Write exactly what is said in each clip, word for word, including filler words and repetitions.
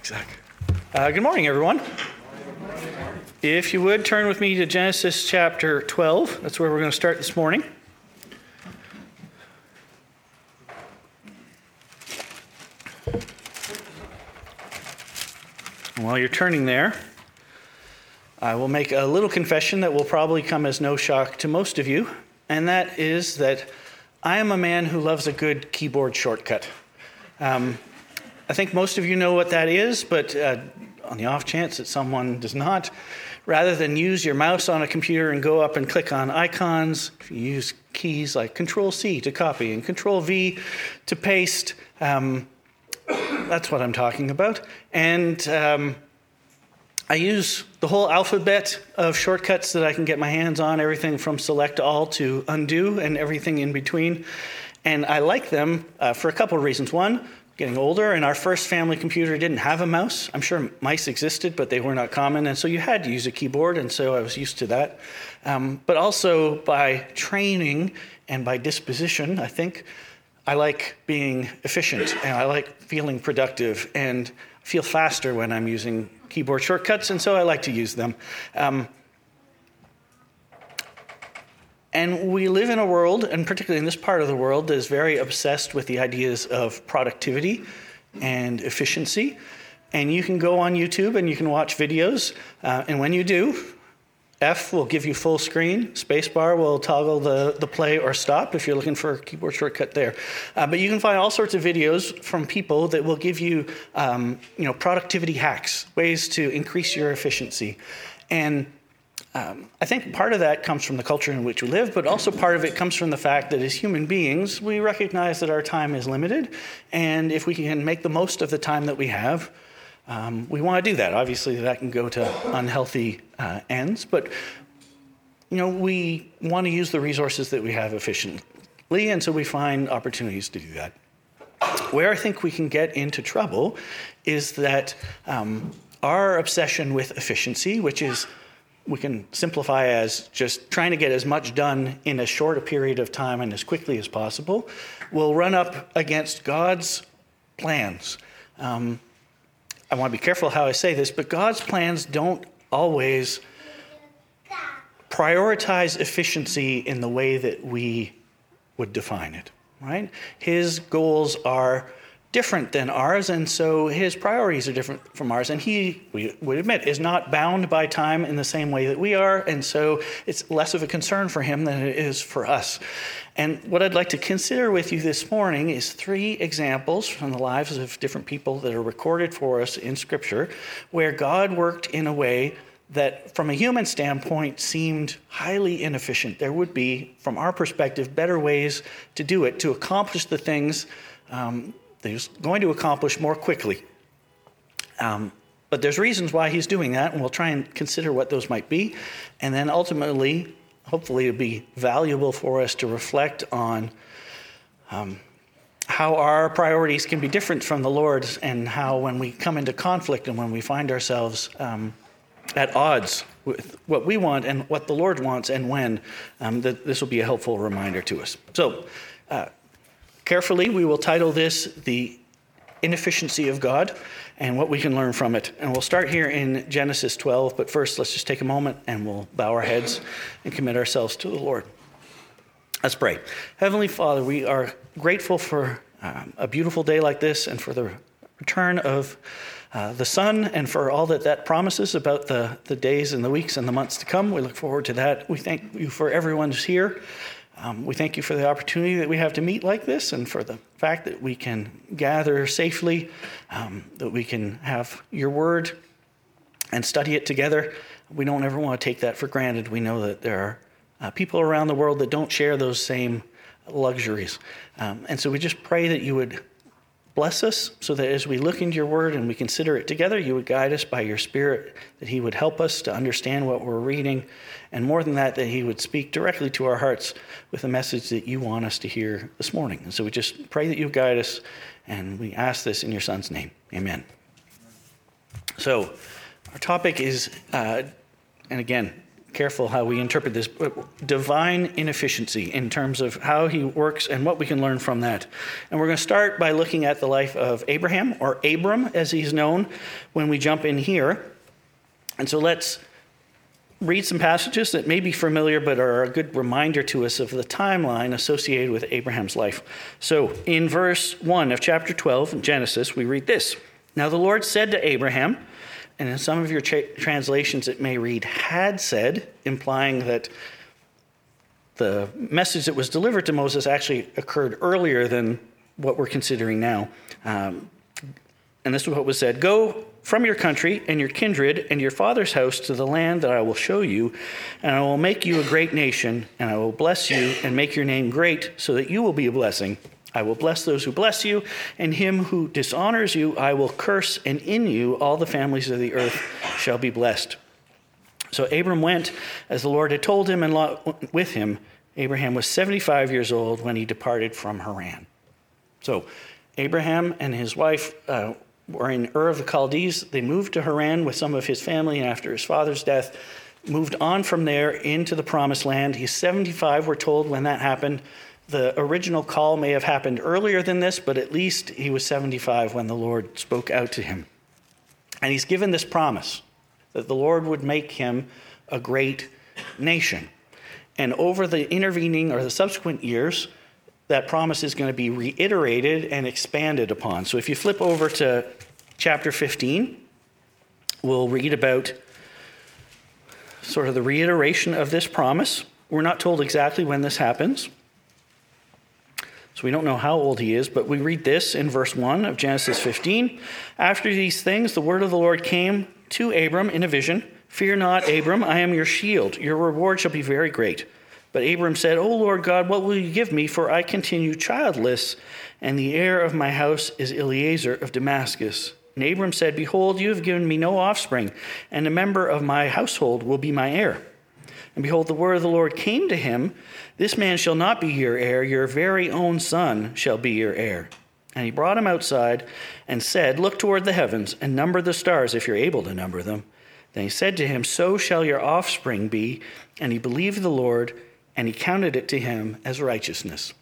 Zach. Uh, good morning, everyone. If you would, turn with me to Genesis chapter twelve. That's where we're going to start this morning. And while you're turning there, I will make a little confession that will probably come as no shock to most of you, and that is that I am a man who loves a good keyboard shortcut. Um, I think most of you know what that is, but uh, on the off chance that someone does not, rather than use your mouse on a computer and go up and click on icons, if you use keys like control C to copy and control V to paste, um, that's what I'm talking about. And um, I use the whole alphabet of shortcuts that I can get my hands on, everything from select all to undo and everything in between. And I like them uh, for a couple of reasons. One, getting older, and our first family computer didn't have a mouse. I'm sure mice existed, but they were not common, and so you had to use a keyboard, and so I was used to that. Um, but also by training and by disposition, I think, I like being efficient, and I like feeling productive, and feel faster when I'm using keyboard shortcuts, and so I like to use them. Um, And we live in a world, and particularly in this part of the world, that is very obsessed with the ideas of productivity and efficiency. And you can go on YouTube and you can watch videos. Uh, and when you do, F will give you full screen. Spacebar will toggle the, the play or stop if you're looking for a keyboard shortcut there. Uh, but you can find all sorts of videos from people that will give you, um, you know, productivity hacks, ways to increase your efficiency. And Um, I think part of that comes from the culture in which we live, but also part of it comes from the fact that as human beings, we recognize that our time is limited, and if we can make the most of the time that we have, um, we want to do that. Obviously, that can go to unhealthy uh, ends, but you know, we want to use the resources that we have efficiently, and so we find opportunities to do that. Where I think we can get into trouble is that um, our obsession with efficiency, which is we can simplify as just trying to get as much done in as short a period of time and as quickly as possible, will run up against God's plans. Um, I want to be careful how I say this, but God's plans don't always prioritize efficiency in the way that we would define it, right? His goals are different than ours, and so his priorities are different from ours, and he, we would admit, is not bound by time in the same way that we are, and so it's less of a concern for him than it is for us. And what I'd like to consider with you this morning is three examples from the lives of different people that are recorded for us in Scripture, where God worked in a way that from a human standpoint seemed highly inefficient. There would be, from our perspective, better ways to do it, to accomplish the things um, that he's going to accomplish more quickly. Um, but there's reasons why he's doing that, and we'll try and consider what those might be. And then ultimately, hopefully it'll be valuable for us to reflect on um, how our priorities can be different from the Lord's, and how when we come into conflict and when we find ourselves um, at odds with what we want and what the Lord wants and when, um, that this will be a helpful reminder to us. So, uh, Carefully, we will title this The Inefficiency of God and What We Can Learn from It. And we'll start here in Genesis twelve, but first let's just take a moment and we'll bow our heads and commit ourselves to the Lord. Let's pray. Heavenly Father, we are grateful for um, a beautiful day like this and for the return of uh, the sun and for all that that promises about the, the days and the weeks and the months to come. We look forward to that. We thank you for everyone who's here. Um, we thank you for the opportunity that we have to meet like this, and for the fact that we can gather safely, um, that we can have your word and study it together. We don't ever want to take that for granted. We know that there are uh, people around the world that don't share those same luxuries. Um, and so we just pray that you would bless us, so that as we look into your word and we consider it together, you would guide us by your Spirit, that he would help us to understand what we're reading, and more than that, that he would speak directly to our hearts with a message that you want us to hear this morning. And so we just pray that you guide us, and we ask this in your Son's name. Amen. So our topic is, uh, and again, careful how we interpret this, divine inefficiency in terms of how he works and what we can learn from that. And we're going to start by looking at the life of Abraham, or Abram as he's known, when we jump in here. And so let's read some passages that may be familiar but are a good reminder to us of the timeline associated with Abraham's life. So in verse one of chapter twelve in Genesis, we read this. Now the Lord said to Abraham, and in some of your tra- translations it may read had said, implying that the message that was delivered to Moses actually occurred earlier than what we're considering now. Um, and this is what was said, go from your country and your kindred and your father's house to the land that I will show you, and I will make you a great nation, and I will bless you and make your name great so that you will be a blessing. I will bless those who bless you, and him who dishonors you I will curse, and in you all the families of the earth shall be blessed. So Abram went as the Lord had told him, and Lot with him. Abraham was seventy-five years old when he departed from Haran. So Abraham and his wife uh, were in Ur of the Chaldees. They moved to Haran with some of his family, and after his father's death, moved on from there into the Promised Land. He's seventy-five, we're told, when that happened. The original call may have happened earlier than this, but at least he was seventy-five when the Lord spoke out to him. And he's given this promise that the Lord would make him a great nation. And over the intervening or the subsequent years, that promise is going to be reiterated and expanded upon. So if you flip over to chapter fifteen, we'll read about sort of the reiteration of this promise. We're not told exactly when this happens. So we don't know how old he is, but we read this in verse one of Genesis fifteen. After these things, the word of the Lord came to Abram in a vision. Fear not, Abram, I am your shield. Your reward shall be very great. But Abram said, O Lord God, what will you give me? For I continue childless, and the heir of my house is Eliezer of Damascus. And Abram said, Behold, you have given me no offspring, and a member of my household will be my heir. And behold, the word of the Lord came to him, This man shall not be your heir, your very own son shall be your heir. And he brought him outside and said, Look toward the heavens and number the stars if you're able to number them. Then he said to him, So shall your offspring be. And he believed the Lord, and he counted it to him as righteousness.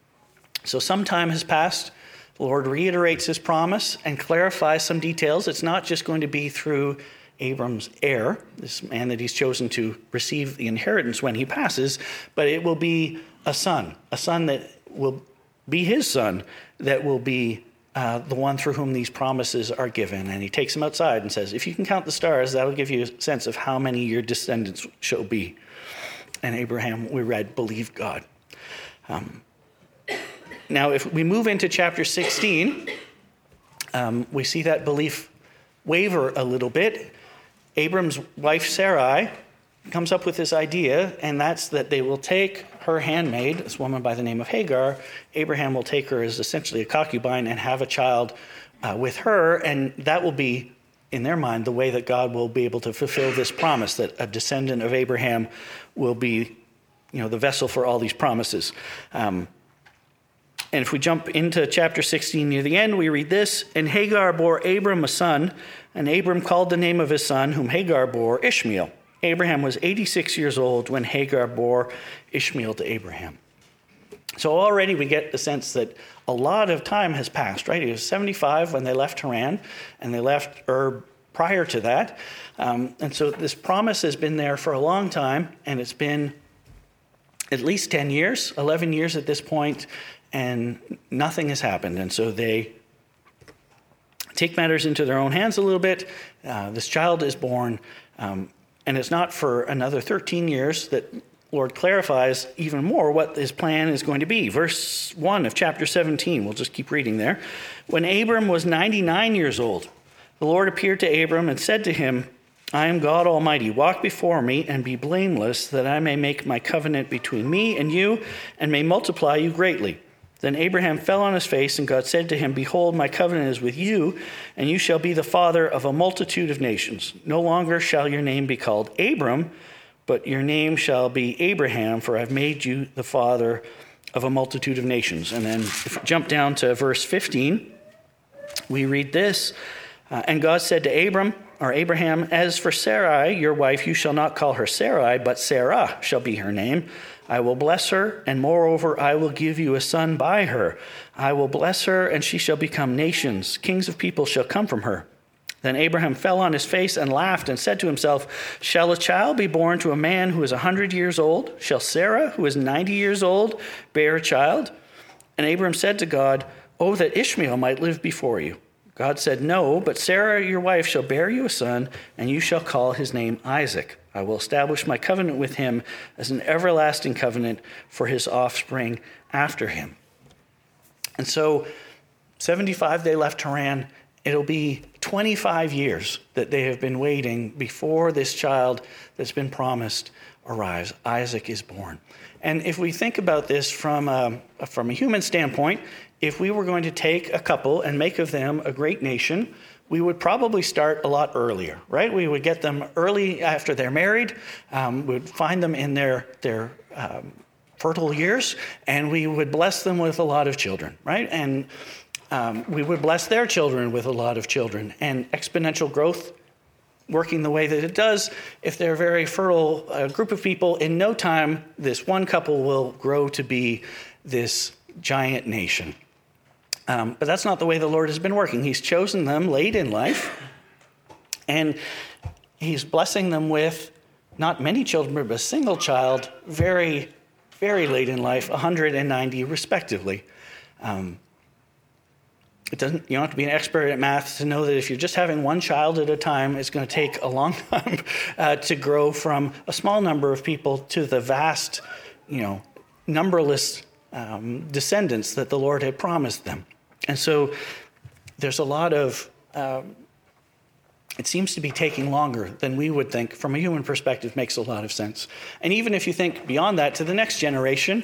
So some time has passed. The Lord reiterates his promise and clarifies some details. It's not just going to be through Abram's heir, this man that he's chosen to receive the inheritance when he passes, but it will be a son, a son that will be his son, that will be uh, the one through whom these promises are given. And he takes him outside and says, if you can count the stars, that'll give you a sense of how many your descendants shall be. And Abraham, we read, believed God. Um, now, if we move into chapter sixteen, um, we see that belief waver a little bit. Abram's wife Sarai comes up with this idea, and that's that they will take her handmaid, this woman by the name of Hagar. Abraham will take her as essentially a concubine and have a child uh, with her, and that will be, in their mind, the way that God will be able to fulfill this promise, that a descendant of Abraham will be, you know, the vessel for all these promises. Um, and if we jump into chapter sixteen near the end, we read this, And Hagar bore Abram a son, and Abram called the name of his son, whom Hagar bore, Ishmael. Abraham was eighty-six years old when Hagar bore Ishmael to Abraham. So already we get the sense that a lot of time has passed, right? He was seventy-five when they left Haran, and they left Ur prior to that. Um, and so this promise has been there for a long time, and it's been at least ten years, eleven years at this point, and nothing has happened. And so they take matters into their own hands a little bit. Uh, this child is born, um, and it's not for another thirteen years that Lord clarifies even more what his plan is going to be. Verse one of chapter seventeen, we'll just keep reading there. When Abram was ninety-nine years old, the Lord appeared to Abram and said to him, I am God Almighty. Walk before me and be blameless, that I may make my covenant between me and you and may multiply you greatly. Then Abraham fell on his face, and God said to him, Behold, my covenant is with you, and you shall be the father of a multitude of nations. No longer shall your name be called Abram, but your name shall be Abraham, for I've made you the father of a multitude of nations. And then if we jump down to verse fifteen, we read this. Uh, and God said to Abram, or Abraham, as for Sarai, your wife, you shall not call her Sarai, but Sarah shall be her name. I will bless her, and moreover, I will give you a son by her. I will bless her, and she shall become nations. Kings of people shall come from her. Then Abraham fell on his face and laughed and said to himself, shall a child be born to a man who is a hundred years old? Shall Sarah, who is ninety years old, bear a child? And Abraham said to God, oh, that Ishmael might live before you. God said, no, but Sarah, your wife, shall bear you a son, and you shall call his name Isaac. I will establish my covenant with him as an everlasting covenant for his offspring after him. And so, seventy-five, they left Haran. It'll be twenty-five years that they have been waiting before this child that's been promised arrives. Isaac is born. And if we think about this from a, from a human standpoint, if we were going to take a couple and make of them a great nation, we would probably start a lot earlier, right? We would get them early after they're married. Um, we would find them in their, their um, fertile years, and we would bless them with a lot of children, right? And Um, we would bless their children with a lot of children, and exponential growth working the way that it does. If they're a very fertile uh, group of people, in no time, this one couple will grow to be this giant nation. Um, but that's not the way the Lord has been working. He's chosen them late in life, and he's blessing them with not many children, but a single child, very, very late in life, one hundred ninety respectively. Um, It doesn't, you don't have to be an expert at math to know that if you're just having one child at a time, it's going to take a long time uh, to grow from a small number of people to the vast, you know, numberless um, descendants that the Lord had promised them. And so there's a lot of, um, it seems to be taking longer than we would think. From a human perspective, makes a lot of sense. And even if you think beyond that to the next generation,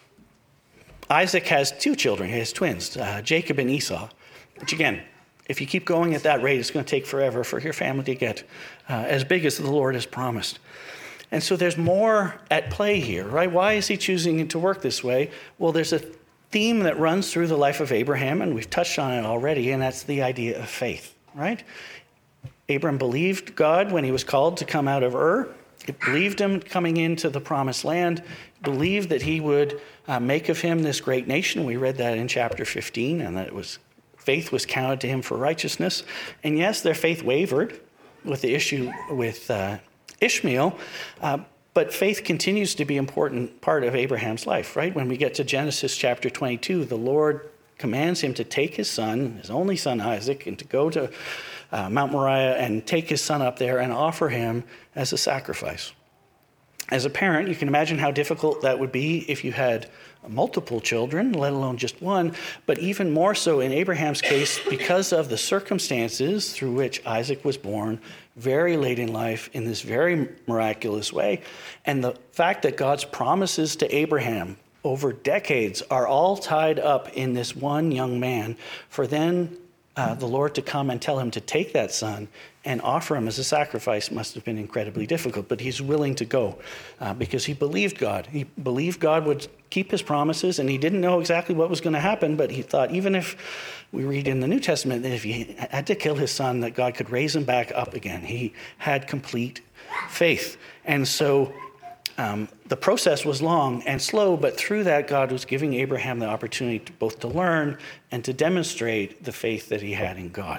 Isaac has two children. He has twins, uh, Jacob and Esau. Which again, if you keep going at that rate, it's going to take forever for your family to get uh, as big as the Lord has promised. And so there's more at play here, right? Why is he choosing to work this way? Well, there's a theme that runs through the life of Abraham, and we've touched on it already, and that's the idea of faith, right? Abraham believed God when he was called to come out of Ur. He believed him coming into the promised land, believed that he would uh, make of him this great nation. We read that in chapter fifteen, and that it was faith was counted to him for righteousness. And yes, their faith wavered with the issue with uh, Ishmael, uh, but faith continues to be an important part of Abraham's life, right? When we get to Genesis chapter twenty-two, the Lord commands him to take his son, his only son Isaac, and to go to uh, Mount Moriah and take his son up there and offer him as a sacrifice. As a parent, you can imagine how difficult that would be if you had multiple children, let alone just one, but even more so in Abraham's case because of the circumstances through which Isaac was born very late in life in this very miraculous way, and the fact that God's promises to Abraham over decades are all tied up in this one young man, for then uh, the Lord to come and tell him to take that son and offer him as a sacrifice must have been incredibly difficult, but he's willing to go uh, because he believed God. He believed God would keep his promises, and he didn't know exactly what was going to happen, but he thought even if we read in the New Testament that if he had to kill his son, that God could raise him back up again. He had complete faith. And so um, the process was long and slow, but through that, God was giving Abraham the opportunity to both to learn and to demonstrate the faith that he had in God.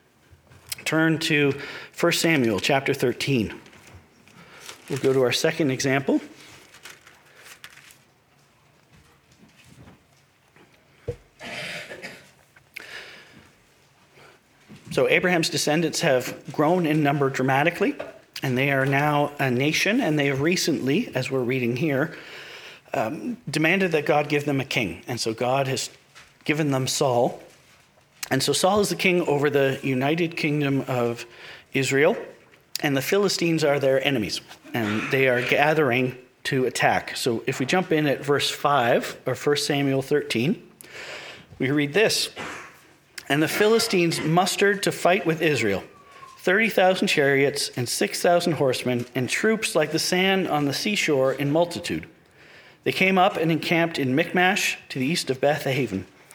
Turn to First Samuel chapter thirteen. We'll go to our second example. So Abraham's descendants have grown in number dramatically, and they are now a nation, and they have recently, as we're reading here, um, demanded that God give them a king. And so God has given them Saul. And so Saul is the king over the United Kingdom of Israel, and the Philistines are their enemies, and they are gathering to attack. So if we jump in at verse five, or First Samuel thirteen, we read this. And the Philistines mustered to fight with Israel, thirty thousand chariots and six thousand horsemen, and troops like the sand on the seashore in multitude. They came up and encamped in Michmash to the east of Beth-haven.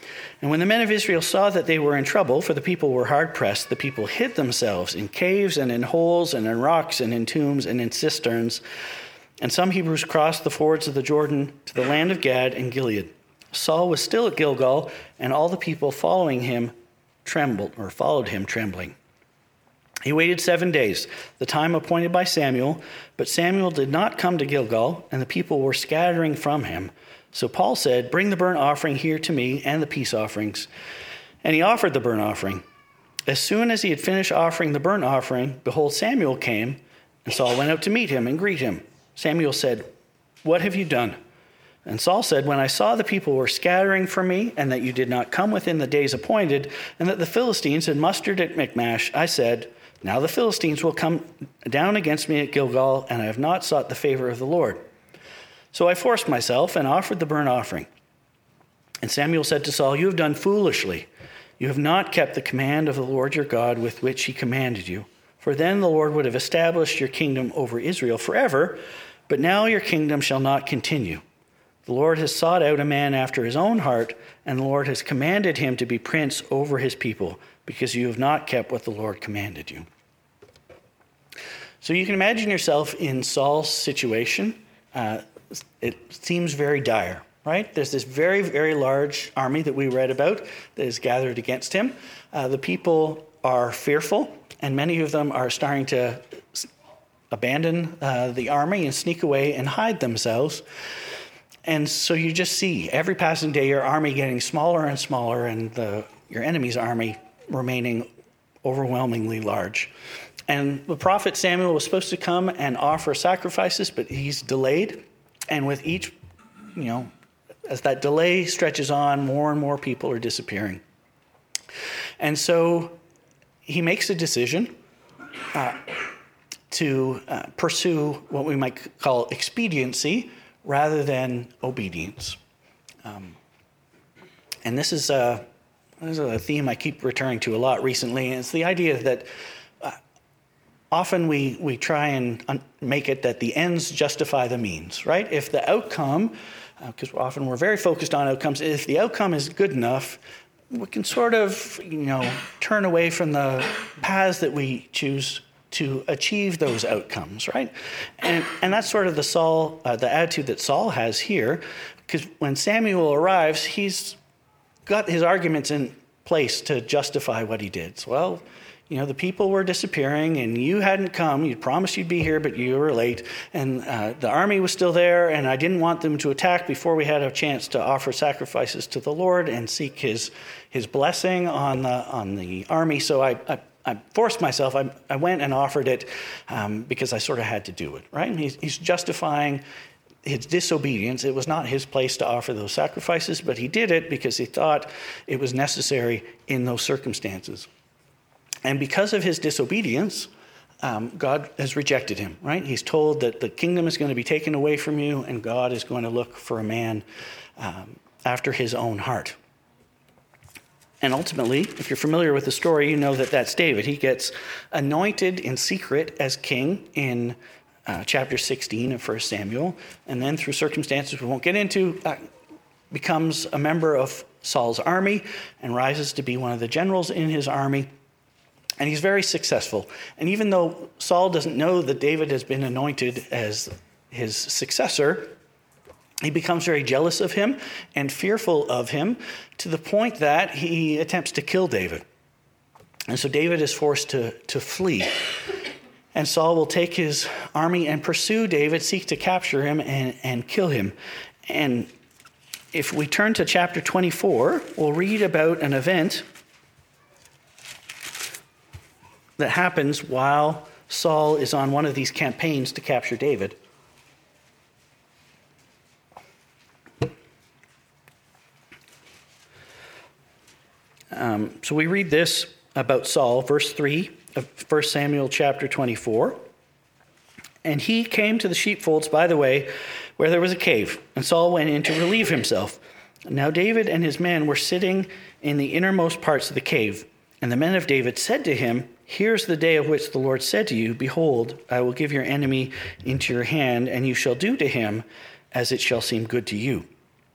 And when the men of Israel saw that they were in trouble, for the people were hard pressed, the people hid themselves in caves and in holes and in rocks and in tombs and in cisterns. And some Hebrews crossed the fords of the Jordan to the land of Gad and Gilead. Saul was still at Gilgal, and all the people following him trembled, or followed him trembling. He waited seven days, the time appointed by Samuel, but Samuel did not come to Gilgal, and the people were scattering from him. So Paul said, "Bring the burnt offering here to me and the peace offerings." And he offered the burnt offering. As soon as he had finished offering the burnt offering, behold, Samuel came, and Saul went out to meet him and greet him. Samuel said, "What have you done?" And Saul said, "When I saw the people were scattering from me, and that you did not come within the days appointed, and that the Philistines had mustered at Michmash, I said, now the Philistines will come down against me at Gilgal, and I have not sought the favor of the Lord. So I forced myself and offered the burnt offering." And Samuel said to Saul, "You have done foolishly. You have not kept the command of the Lord your God with which he commanded you. For then the Lord would have established your kingdom over Israel forever, but now your kingdom shall not continue. The Lord has sought out a man after his own heart, and the Lord has commanded him to be prince over his people, because you have not kept what the Lord commanded you." So you can imagine yourself in Saul's situation. Uh, it seems very dire, right? There's this very, very large army that we read about that is gathered against him. Uh, the people are fearful, and many of them are starting to abandon uh, the army and sneak away and hide themselves. And so you just see every passing day your army getting smaller and smaller, and the, your enemy's army remaining overwhelmingly large. And the prophet Samuel was supposed to come and offer sacrifices, but he's delayed. And with each, you know, as that delay stretches on, more and more people are disappearing. And so he makes a decision uh, to uh, pursue what we might call expediency rather than obedience. Um, and this is, a, this is a theme I keep returning to a lot recently, and it's the idea that uh, often we, we try and un- make it that the ends justify the means, right? If the outcome, because uh, often we're very focused on outcomes, if the outcome is good enough, we can sort of, you know, turn away from the paths that we choose to achieve those outcomes, right? And and that's sort of the Saul, uh, the attitude that Saul has here, because when Samuel arrives, he's got his arguments in place to justify what he did. So, well, you know, the people were disappearing, and you hadn't come. You promised you'd be here, but you were late. And uh, the army was still there, and I didn't want them to attack before we had a chance to offer sacrifices to the Lord and seek his his blessing on the on the army. So I. I I forced myself, I, I went and offered it um, because I sort of had to do it, right? He's, he's justifying his disobedience. It was not his place to offer those sacrifices, but he did it because he thought it was necessary in those circumstances. And because of his disobedience, um, God has rejected him, right? He's told that the kingdom is going to be taken away from you, and God is going to look for a man um, after his own heart. And ultimately, if you're familiar with the story, you know that that's David. He gets anointed in secret as king in uh, chapter sixteen of First Samuel. And then through circumstances we won't get into, uh, becomes a member of Saul's army and rises to be one of the generals in his army. And he's very successful. And even though Saul doesn't know that David has been anointed as his successor, he becomes very jealous of him and fearful of him to the point that he attempts to kill David. And so David is forced to, to flee. And Saul will take his army and pursue David, seek to capture him and, and kill him. And if we turn to chapter twenty-four, we'll read about an event that happens while Saul is on one of these campaigns to capture David. Um, so we read this about Saul, verse three of First Samuel chapter twenty-four. And he came to the sheepfolds by the way where there was a cave, and Saul went in to relieve himself. Now David and his men were sitting in the innermost parts of the cave. And the men of David said to him, "Here's the day of which the Lord said to you, behold, I will give your enemy into your hand, and you shall do to him as it shall seem good to you."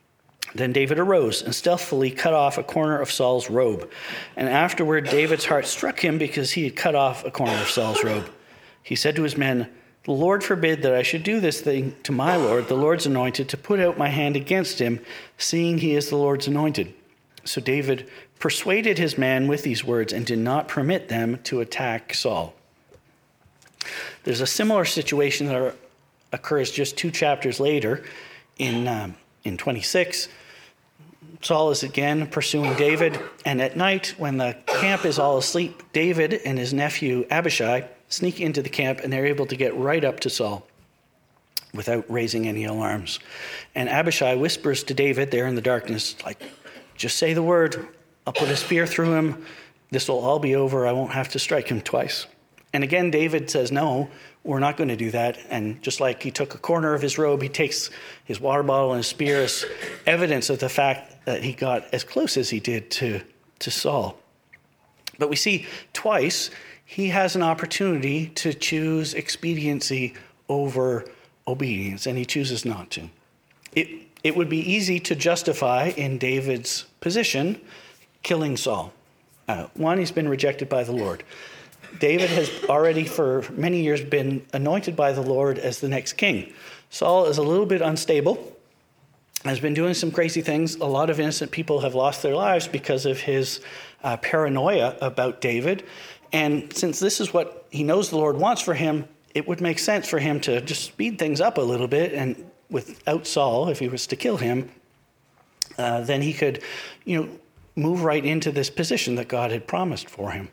Then David arose and stealthily cut off a corner of Saul's robe. And afterward, David's heart struck him because he had cut off a corner of Saul's robe. He said to his men, "The Lord forbid that I should do this thing to my Lord, the Lord's anointed, to put out my hand against him, seeing he is the Lord's anointed." So David persuaded his men with these words and did not permit them to attack Saul. There's a similar situation that occurs just two chapters later in um, in twenty-six. Saul is again pursuing David, and at night when the camp is all asleep, David and his nephew Abishai sneak into the camp, and they're able to get right up to Saul without raising any alarms. And Abishai whispers to David there in the darkness, like, "Just say the word, I'll put a spear through him, this will all be over, I won't have to strike him twice." And again, David says, "No, we're not going to do that." And just like he took a corner of his robe, he takes his water bottle and his spear as evidence of the fact that he got as close as he did to, to Saul. But we see twice he has an opportunity to choose expediency over obedience, and he chooses not to. It, it would be easy to justify in David's position killing Saul. Uh, one, he's been rejected by the Lord. David has already for many years been anointed by the Lord as the next king. Saul is a little bit unstable, has been doing some crazy things. A lot of innocent people have lost their lives because of his uh, paranoia about David. And since this is what he knows the Lord wants for him, it would make sense for him to just speed things up a little bit. And without Saul, if he was to kill him, uh, then he could, you know, move right into this position that God had promised for him.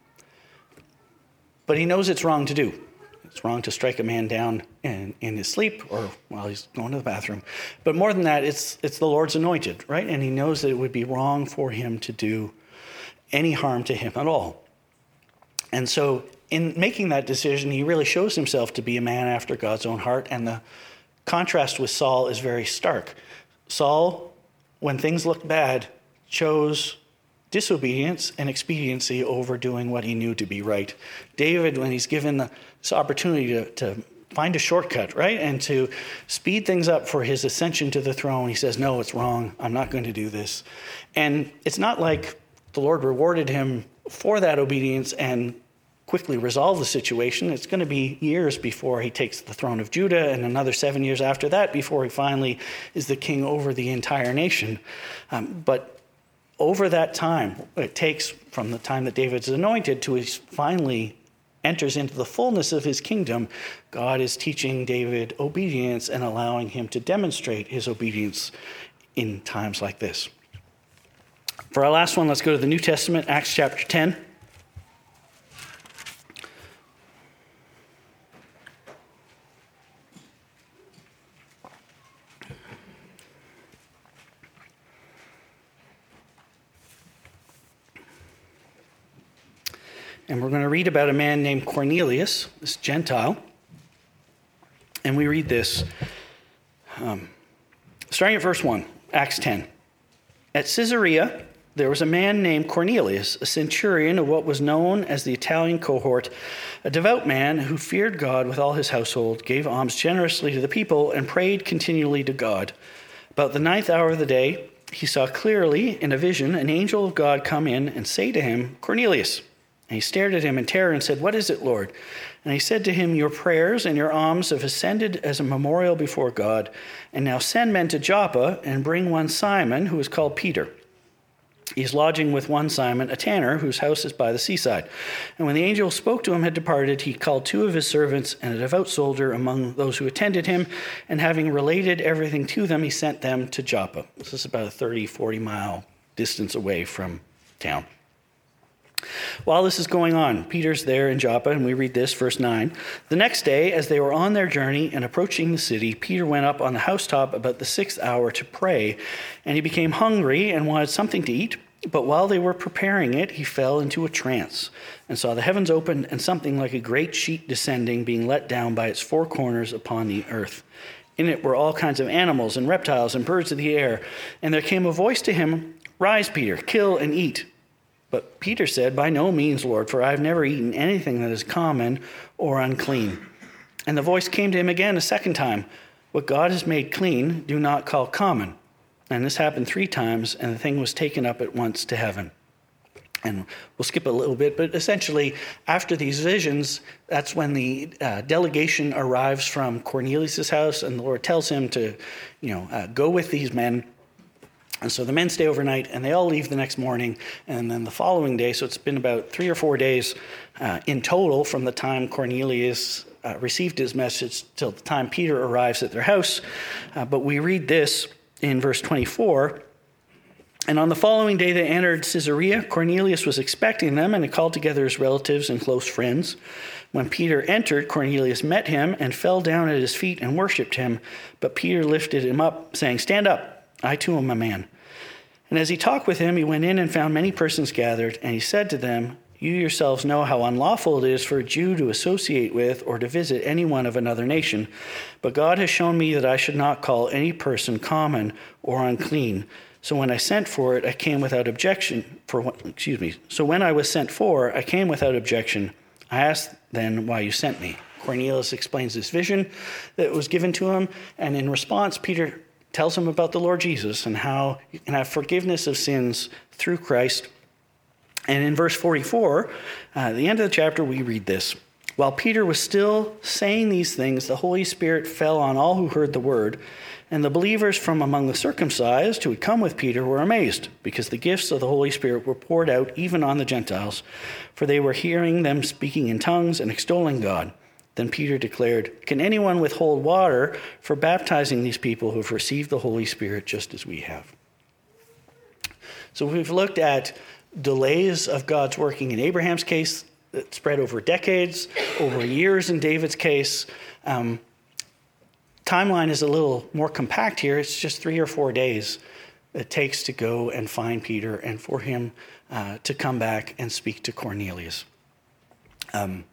But he knows it's wrong to do. It's wrong to strike a man down in, in his sleep or while he's going to the bathroom. But more than that, it's it's the Lord's anointed, right? And he knows that it would be wrong for him to do any harm to him at all. And so in making that decision, he really shows himself to be a man after God's own heart. And the contrast with Saul is very stark. Saul, when things looked bad, chose disobedience and expediency over doing what he knew to be right. David, when he's given this opportunity to, to find a shortcut, right, and to speed things up for his ascension to the throne, he says, "No, it's wrong. I'm not going to do this." And it's not like the Lord rewarded him for that obedience and quickly resolved the situation. It's going to be years before he takes the throne of Judah, and another seven years after that before he finally is the king over the entire nation. Um, but over that time, it takes from the time that David's anointed to he finally enters into the fullness of his kingdom, God is teaching David obedience and allowing him to demonstrate his obedience in times like this. For our last one, let's go to the New Testament, Acts chapter ten. And we're going to read about a man named Cornelius, this Gentile. And we read this, um, starting at verse one, Acts ten. At Caesarea, there was a man named Cornelius, a centurion of what was known as the Italian cohort, a devout man who feared God with all his household, gave alms generously to the people, and prayed continually to God. About the ninth hour of the day, he saw clearly in a vision an angel of God come in and say to him, "Cornelius." And he stared at him in terror and said, "What is it, Lord?" And he said to him, "Your prayers and your alms have ascended as a memorial before God. And now send men to Joppa and bring one Simon, who is called Peter. He is lodging with one Simon, a tanner, whose house is by the seaside." And when the angel spoke to him had departed, he called two of his servants and a devout soldier among those who attended him. And having related everything to them, he sent them to Joppa. This is about a thirty, forty mile distance away from town. While this is going on, Peter's there in Joppa, and we read this, verse nine. The next day, as they were on their journey and approaching the city, Peter went up on the housetop about the sixth hour to pray, and he became hungry and wanted something to eat. But while they were preparing it, he fell into a trance and saw the heavens opened and something like a great sheet descending, being let down by its four corners upon the earth. In it were all kinds of animals and reptiles and birds of the air. And there came a voice to him, "Rise, Peter, kill and eat." But Peter said, "By no means, Lord, for I have never eaten anything that is common or unclean." And the voice came to him again a second time, "What God has made clean, do not call common." And this happened three times, and the thing was taken up at once to heaven. And we'll skip a little bit, but essentially, after these visions, that's when the uh, delegation arrives from Cornelius' house, and the Lord tells him to, you know, uh, go with these men. And so the men stay overnight, and they all leave the next morning, and then the following day, so it's been about three or four days uh, in total from the time Cornelius uh, received his message till the time Peter arrives at their house. Uh, but we read this in verse twenty-four. And on the following day they entered Caesarea. Cornelius was expecting them, and he called together his relatives and close friends. When Peter entered, Cornelius met him and fell down at his feet and worshipped him. But Peter lifted him up, saying, "Stand up, I too am a man." And as he talked with him, he went in and found many persons gathered, and he said to them, "You yourselves know how unlawful it is for a Jew to associate with or to visit anyone of another nation. But God has shown me that I should not call any person common or unclean. So when I sent for it, I came without objection. For excuse me. So when I was sent for, I came without objection. I asked then why you sent me." Cornelius explains this vision that was given to him, and in response, Peter tells him about the Lord Jesus and how you can have forgiveness of sins through Christ. And in verse forty-four, uh, at the end of the chapter, we read this. While Peter was still saying these things, the Holy Spirit fell on all who heard the word. And the believers from among the circumcised who had come with Peter were amazed, because the gifts of the Holy Spirit were poured out even on the Gentiles, for they were hearing them speaking in tongues and extolling God. Then Peter declared, "Can anyone withhold water for baptizing these people who have received the Holy Spirit just as we have?" So we've looked at delays of God's working in Abraham's case that spread over decades, over years in David's case. Um, timeline is a little more compact here. It's just three or four days it takes to go and find Peter and for him uh, to come back and speak to Cornelius. Um,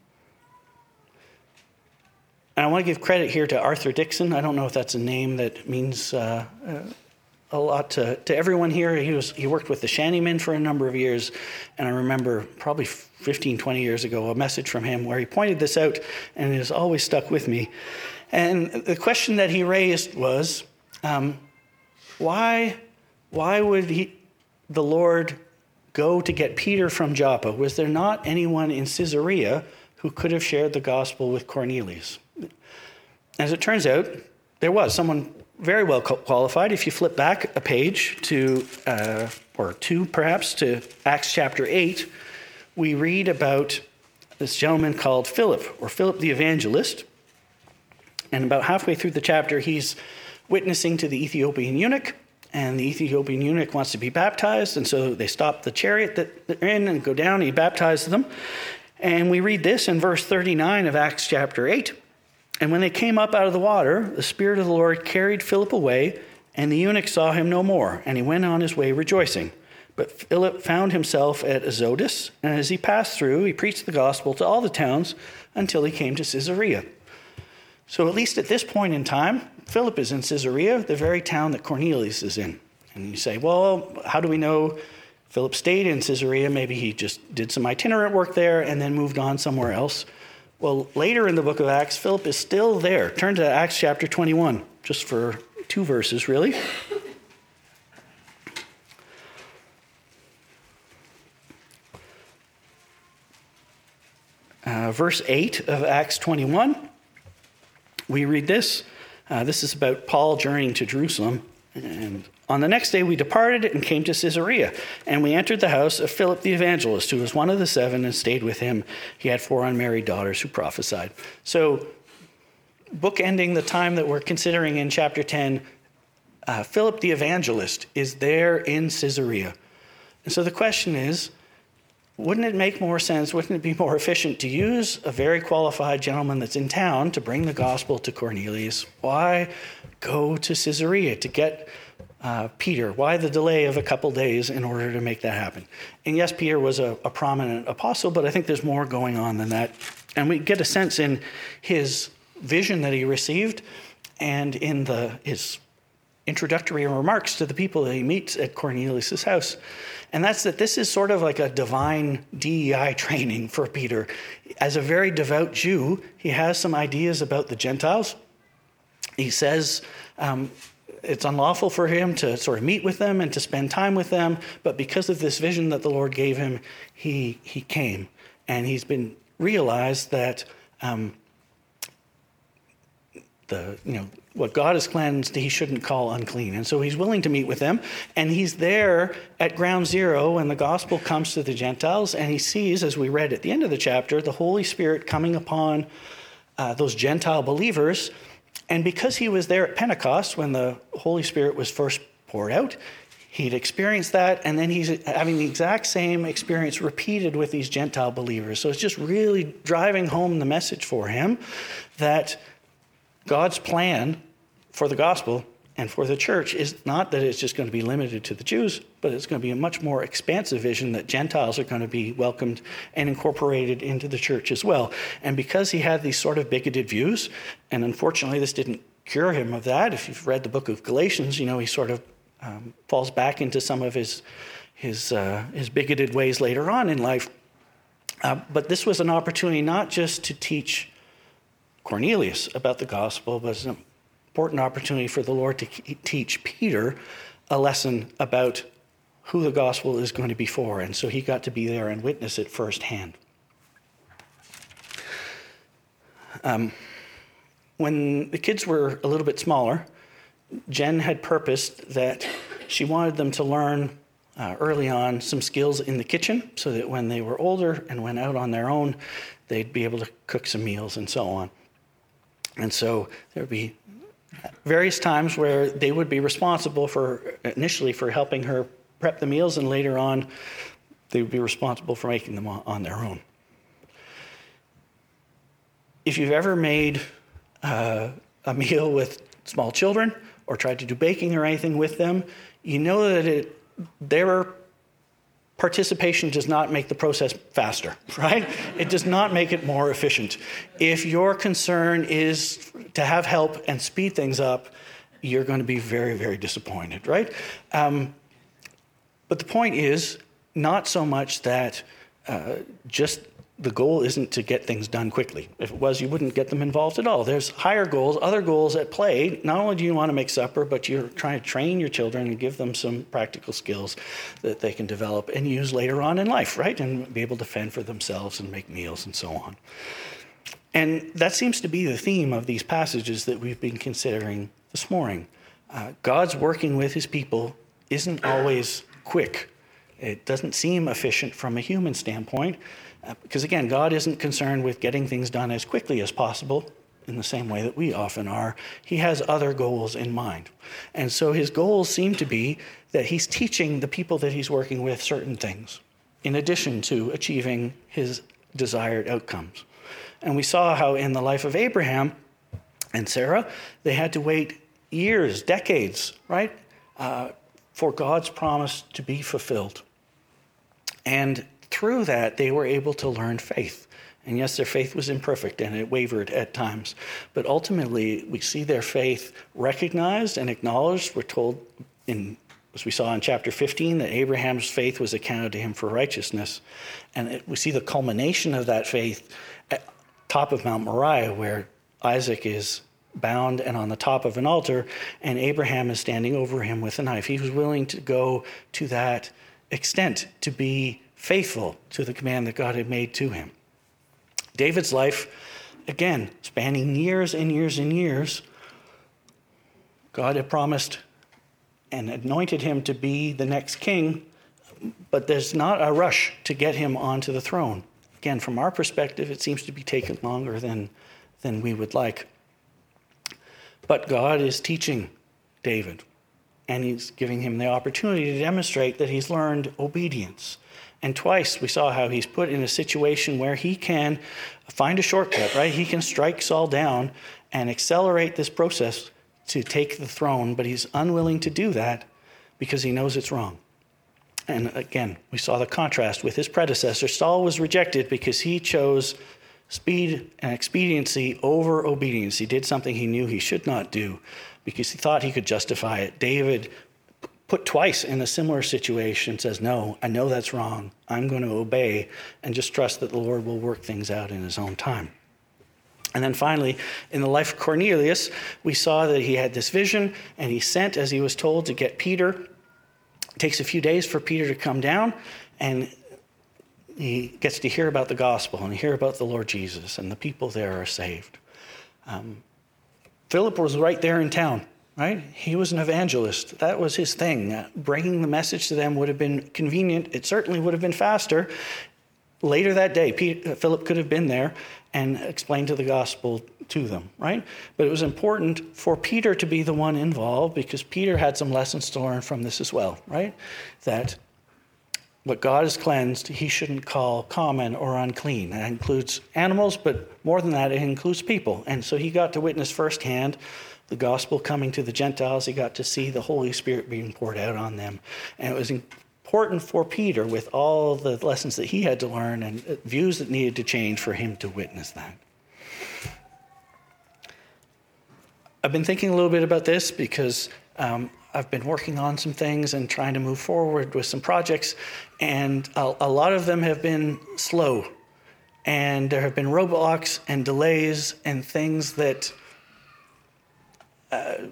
and I want to give credit here to Arthur Dixon. I don't know if that's a name that means uh, uh, a lot to, to everyone here. He was he worked with the Shantymen for a number of years, and I remember probably fifteen, twenty years ago a message from him where he pointed this out, and it has always stuck with me. And the question that he raised was, um, why, why would he, the Lord go to get Peter from Joppa? Was there not anyone in Caesarea who could have shared the gospel with Cornelius? As it turns out, there was someone very well qualified. If you flip back a page to, uh, or two perhaps, to Acts chapter eight, we read about this gentleman called Philip, or Philip the evangelist. And about halfway through the chapter, he's witnessing to the Ethiopian eunuch, and the Ethiopian eunuch wants to be baptized, and so they stop the chariot that they're in and go down, and he baptizes them. And we read this in verse thirty-nine of Acts chapter eight. "And when they came up out of the water, the Spirit of the Lord carried Philip away, and the eunuch saw him no more, and he went on his way rejoicing. But Philip found himself at Azotus, and as he passed through, he preached the gospel to all the towns until he came to Caesarea." So at least at this point in time, Philip is in Caesarea, the very town that Cornelius is in. And you say, well, how do we know Philip stayed in Caesarea? Maybe he just did some itinerant work there and then moved on somewhere else. Well, later in the book of Acts, Philip is still there. Turn to Acts chapter twenty-one, just for two verses, really. Uh, verse eight of Acts twenty-one. We read this. Uh, this is about Paul journeying to Jerusalem. And on the next day we departed and came to Caesarea. And we entered the house of Philip the evangelist, who was one of the seven, and stayed with him. He had four unmarried daughters who prophesied. So, bookending the time that we're considering in chapter ten, uh, Philip the evangelist is there in Caesarea. And so the question is, wouldn't it make more sense, wouldn't it be more efficient to use a very qualified gentleman that's in town to bring the gospel to Cornelius? Why go to Caesarea to get uh, Peter? Why the delay of a couple days in order to make that happen? And yes, Peter was a, a prominent apostle, but I think there's more going on than that. And we get a sense in his vision that he received and in the his introductory remarks to the people that he meets at Cornelius' house. And that's that this is sort of like a divine D E I training for Peter. As a very devout Jew, he has some ideas about the Gentiles. He says, um, it's unlawful for him to sort of meet with them and to spend time with them. But because of this vision that the Lord gave him, he he came. And he's been realized that um, the you know what God has cleansed, he shouldn't call unclean. And so he's willing to meet with them. And he's there at ground zero when the gospel comes to the Gentiles. And he sees, as we read at the end of the chapter, the Holy Spirit coming upon uh, those Gentile believers. And because he was there at Pentecost when the Holy Spirit was first poured out, he'd experienced that, and then he's having the exact same experience repeated with these Gentile believers. So it's just really driving home the message for him that God's plan for the gospel and for the church is not that it's just going to be limited to the Jews, but it's going to be a much more expansive vision that Gentiles are going to be welcomed and incorporated into the church as well. And because he had these sort of bigoted views, and unfortunately this didn't cure him of that. If you've read the book of Galatians, you know, he sort of um, falls back into some of his his uh, his bigoted ways later on in life. Uh, but this was an opportunity not just to teach Cornelius about the gospel, but it's an important opportunity for the Lord to teach Peter a lesson about who the gospel is going to be for. And so he got to be there and witness it firsthand. Um, when the kids were a little bit smaller, Jen had purposed that she wanted them to learn uh, early on some skills in the kitchen so that when they were older and went out on their own, they'd be able to cook some meals and so on. And so there would be various times where they would be responsible for, initially for helping her prep the meals, and later on they would be responsible for making them on their own. If you've ever made uh, a meal with small children or tried to do baking or anything with them, you know that it, their participation does not make the process faster, right? It does not make it more efficient. If your concern is to have help and speed things up, you're going to be very, very disappointed, right? Um, but the point is not so much that uh, just the goal isn't to get things done quickly. If it was, you wouldn't get them involved at all. There's higher goals, other goals at play. Not only do you want to make supper, but you're trying to train your children and give them some practical skills that they can develop and use later on in life, right? And be able to fend for themselves and make meals and so on. And that seems to be the theme of these passages that we've been considering this morning. Uh, God's working with his people isn't always quick. It doesn't seem efficient from a human standpoint. Uh, because again, God isn't concerned with getting things done as quickly as possible in the same way that we often are. He has other goals in mind. And so his goals seem to be that he's teaching the people that he's working with certain things, in addition to achieving his desired outcomes. And we saw how in the life of Abraham and Sarah, they had to wait years, decades, right, uh, for God's promise to be fulfilled. And through that, they were able to learn faith. And yes, their faith was imperfect and it wavered at times. But ultimately, we see their faith recognized and acknowledged. We're told, in, as we saw in chapter fifteen, that Abraham's faith was accounted to him for righteousness. And it, we see the culmination of that faith at top of Mount Moriah, where Isaac is bound and on the top of an altar, and Abraham is standing over him with a knife. He was willing to go to that extent to be faithful to the command that God had made to him. David's life, again, spanning years and years and years, God had promised and anointed him to be the next king, but there's not a rush to get him onto the throne. Again, from our perspective, it seems to be taking longer than, than we would like. But God is teaching David, and he's giving him the opportunity to demonstrate that he's learned obedience. And twice we saw how he's put in a situation where he can find a shortcut, right? He can strike Saul down and accelerate this process to take the throne, but he's unwilling to do that because he knows it's wrong. And again, we saw the contrast with his predecessor. Saul was rejected because he chose speed and expediency over obedience. He did something he knew he should not do because he thought he could justify it. David, put twice in a similar situation, says, no, I know that's wrong. I'm going to obey and just trust that the Lord will work things out in his own time. And then finally, in the life of Cornelius, we saw that he had this vision, and he sent, as he was told, to get Peter. It takes a few days for Peter to come down, and he gets to hear about the gospel and hear about the Lord Jesus, and the people there are saved. Um, Philip was right there in town, right? He was an evangelist. That was his thing. Uh, bringing the message to them would have been convenient. It certainly would have been faster. Later that day, Peter, Philip could have been there and explained to the gospel to them, right? But it was important for Peter to be the one involved, because Peter had some lessons to learn from this as well, right? That what God has cleansed, he shouldn't call common or unclean. That includes animals, but more than that, it includes people. And so he got to witness firsthand the gospel coming to the Gentiles. He got to see the Holy Spirit being poured out on them. And it was important for Peter, with all the lessons that he had to learn and views that needed to change, for him to witness that. I've been thinking a little bit about this because um, I've been working on some things and trying to move forward with some projects, and a, a lot of them have been slow, and there have been roadblocks and delays and things that uh,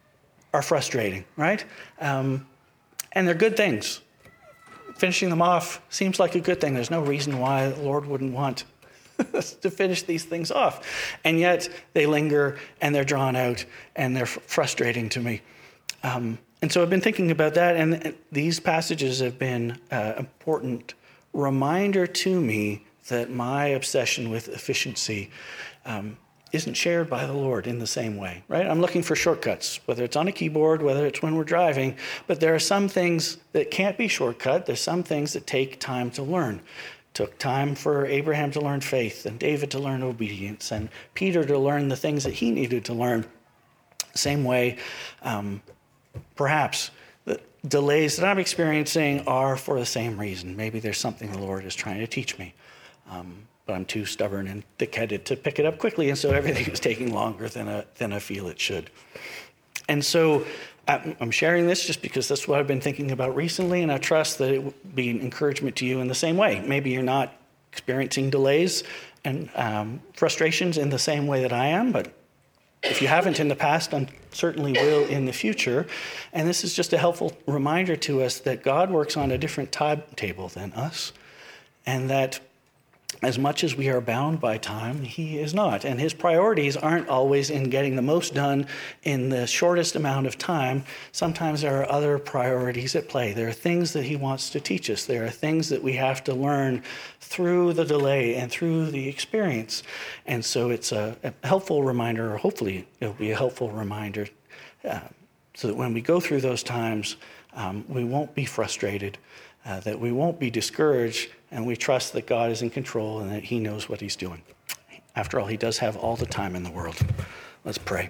are frustrating, right? Um, and they're good things. Finishing them off seems like a good thing. There's no reason why the Lord wouldn't want us to finish these things off. And yet they linger, and they're drawn out, and they're f- frustrating to me. Um, and so I've been thinking about that, and these passages have been an uh, important reminder to me that my obsession with efficiency um, isn't shared by the Lord in the same way, right? I'm looking for shortcuts, whether it's on a keyboard, whether it's when we're driving, but there are some things that can't be shortcut. There's some things that take time to learn. It took time for Abraham to learn faith, and David to learn obedience, and Peter to learn the things that he needed to learn. Same way, um, perhaps the delays that I'm experiencing are for the same reason. Maybe there's something the Lord is trying to teach me. Um, but I'm too stubborn and thick-headed to pick it up quickly, and so everything is taking longer than I, than I feel it should. And so I'm sharing this just because that's what I've been thinking about recently, and I trust that it will be an encouragement to you in the same way. Maybe you're not experiencing delays and um, frustrations in the same way that I am, but if you haven't in the past, I certainly will in the future. And this is just a helpful reminder to us that God works on a different timetable than us, and that as much as we are bound by time, he is not. And his priorities aren't always in getting the most done in the shortest amount of time. Sometimes there are other priorities at play. There are things that he wants to teach us. There are things that we have to learn through the delay and through the experience. And so it's a, a helpful reminder, or hopefully it'll be a helpful reminder, uh, so that when we go through those times, um, we won't be frustrated, uh, that we won't be discouraged, and we trust that God is in control and that he knows what he's doing. After all, he does have all the time in the world. Let's pray.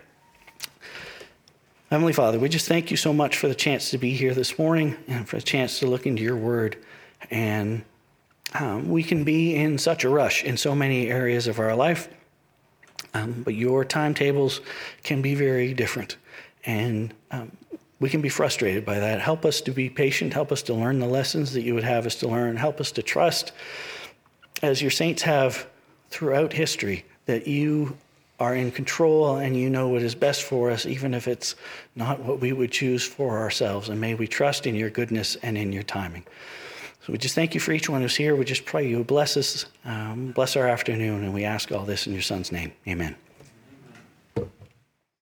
Heavenly Father, we just thank you so much for the chance to be here this morning and for the chance to look into your word. And um, we can be in such a rush in so many areas of our life, um, but your timetables can be very different. And um, we can be frustrated by that. Help us to be patient. Help us to learn the lessons that you would have us to learn. Help us to trust, as your saints have throughout history, that you are in control and you know what is best for us, even if it's not what we would choose for ourselves. And may we trust in your goodness and in your timing. So we just thank you for each one who's here. We just pray you bless us, um, bless our afternoon, and we ask all this in your Son's name. Amen.